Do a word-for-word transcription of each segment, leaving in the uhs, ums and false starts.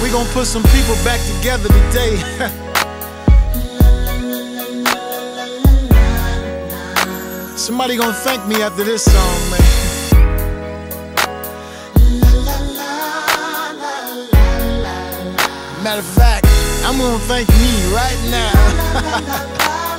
we gonna put some people back together today. Somebody gonna thank me after this song, man. Matter of fact, I'm gonna thank me right now.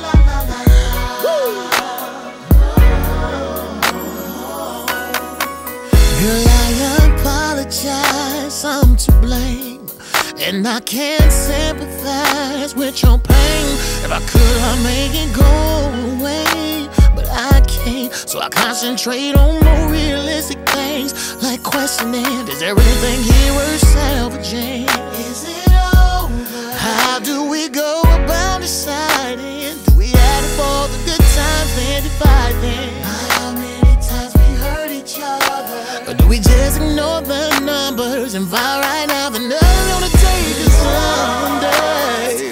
Girl, I apologize, I'm to blame, and I can't sympathize with your pain. If I could, I'd make it go away, but I can't. So I concentrate on more realistic things, like questioning, is there anything here worth salvaging? Is it over? How do we go about deciding? Do we add up all the good times and divide them? How many times we hurt each other? Or do we just ignore the numbers and vow right now that nothing's gonna take us under?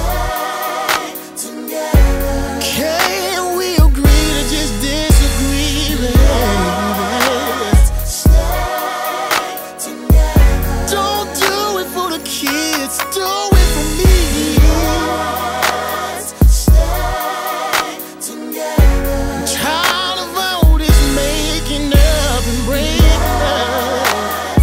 Can we agree to just disagree, baby? Don't do it for the kids, do it for me. Tired of all this making up and breaking up.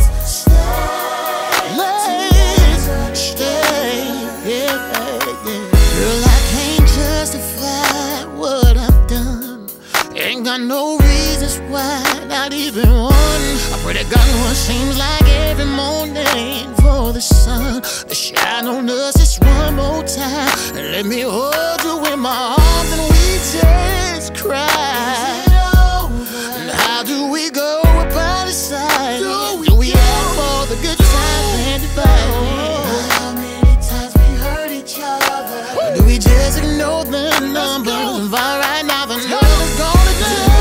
Let's stay, yeah, yeah. Girl, I can't justify what I've done. Ain't got no reasons why, not even one. I pray to God no one seems like every morning for the sun to shine on us just one more time, and let me hold you in my arms and we just cry. And how do we go about deciding? Do we have all the good times and divide? How many times we hurt each other? Or do we just ignore the numbers and vow right now that nothing's gonna do?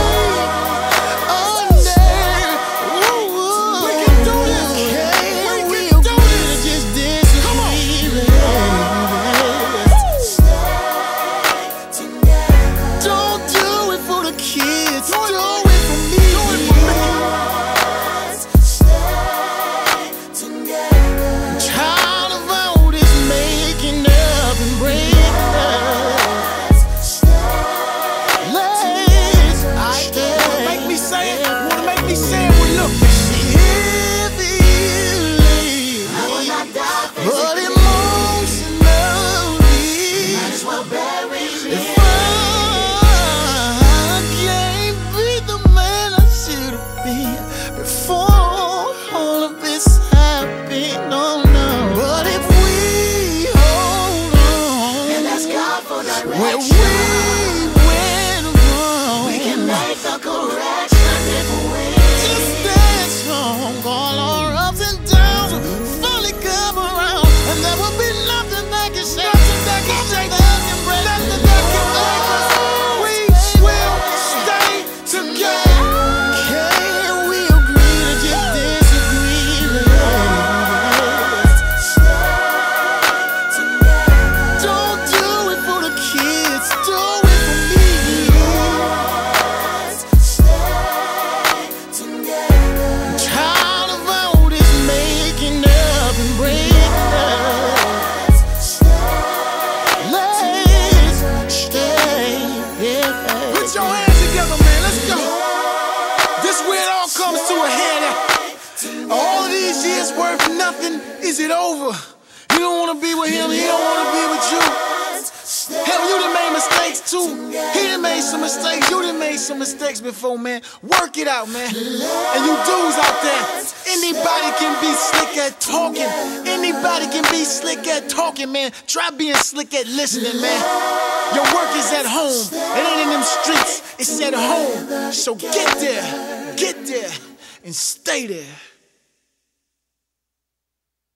Where we went wrong, we can make the correction if we just stand strong. All our ups and downs will fully come around, and there will be nothing that can shake, nothing that can shake, nothing that can break us. We will stay together. Can we agree to just disagree? Don't do it for the kids, do it for me. Tired of all this making up and breaking up. Let's stay, yeah. Put your hands together, man, let's go. This is where it all comes to a head. All of these years worth nothing, is it over? You don't wanna be with him, he don't wanna be with you. Hell, you done made mistakes too. He done made some mistakes, you done made some mistakes before, man. Work it out, man. And you dudes out there, anybody can be slick at talking. Anybody can be slick at talking, man. Try being slick at listening, man. Your work is at home. It ain't in them streets, it's at home. So get there, get there, and stay there.